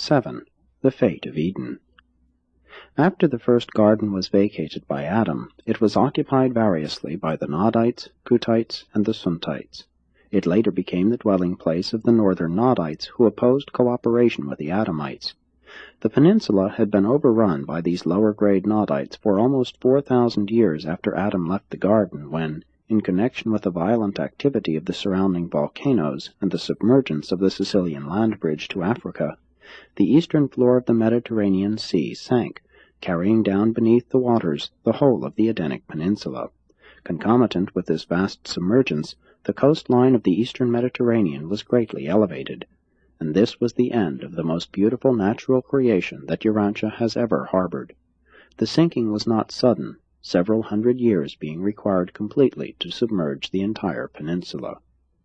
7. The Fate of Eden. After the first garden was vacated by Adam, it was occupied variously by the Nodites, Cutites, and the Suntites. It later became the dwelling place of the northern Nodites, who opposed cooperation with the Adamites. The peninsula had been overrun by these lower-grade Nodites for almost 4,000 years after Adam left the garden, when, in connection with the violent activity of the surrounding volcanoes and the submergence of the Sicilian land bridge to Africa, the eastern floor of the Mediterranean Sea sank, carrying down beneath the waters the whole of the Edenic Peninsula. Concomitant with this vast submergence, the coastline of the eastern Mediterranean was greatly elevated, and this was the end of the most beautiful natural creation that Urantia has ever harbored. The sinking was not sudden, several hundred years being required completely to submerge the entire peninsula.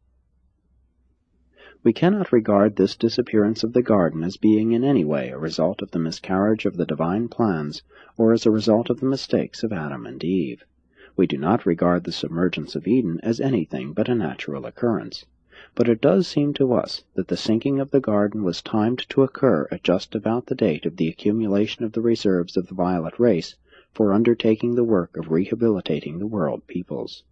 We cannot regard this disappearance of the garden as being in any way a result of the miscarriage of the divine plans, or as a result of the mistakes of Adam and Eve. We do not regard the submergence of Eden as anything but a natural occurrence. But it does seem to us that the sinking of the garden was timed to occur at just about the date of the accumulation of the reserves of the violet race for undertaking the work of rehabilitating the world peoples.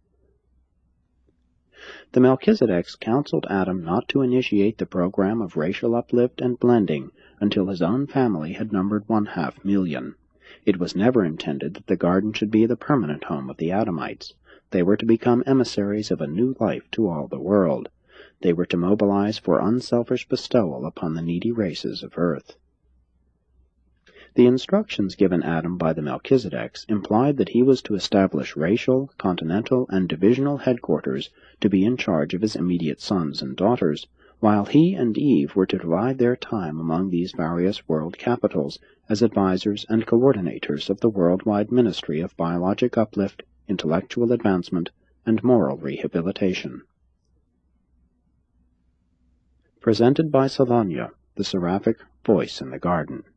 The Melchizedeks counseled Adam not to initiate the program of racial uplift and blending until his own family had numbered 500,000. It was never intended that the garden should be the permanent home of the Adamites. They were to become emissaries of a new life to all the world. They were to mobilize for unselfish bestowal upon the needy races of earth. The instructions given Adam by the Melchizedeks implied that he was to establish racial, continental, and divisional headquarters to be in charge of his immediate sons and daughters, while he and Eve were to divide their time among these various world capitals as advisors and coordinators of the worldwide ministry of biologic uplift, intellectual advancement, and moral rehabilitation. Presented by Salanya, the seraphic voice in the garden.